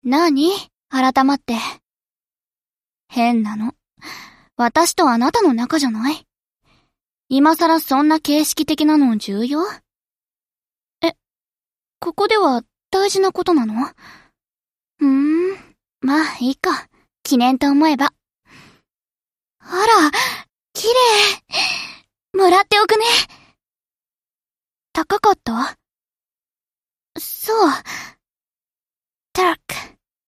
なに？改まって。変なの。私とあなたの仲じゃない？今更そんな形式的なの重要？ここでは大事なことなの？まあいいか。記念と思えば。あら、綺麗。もらっておくね。高かった？そう。タラック。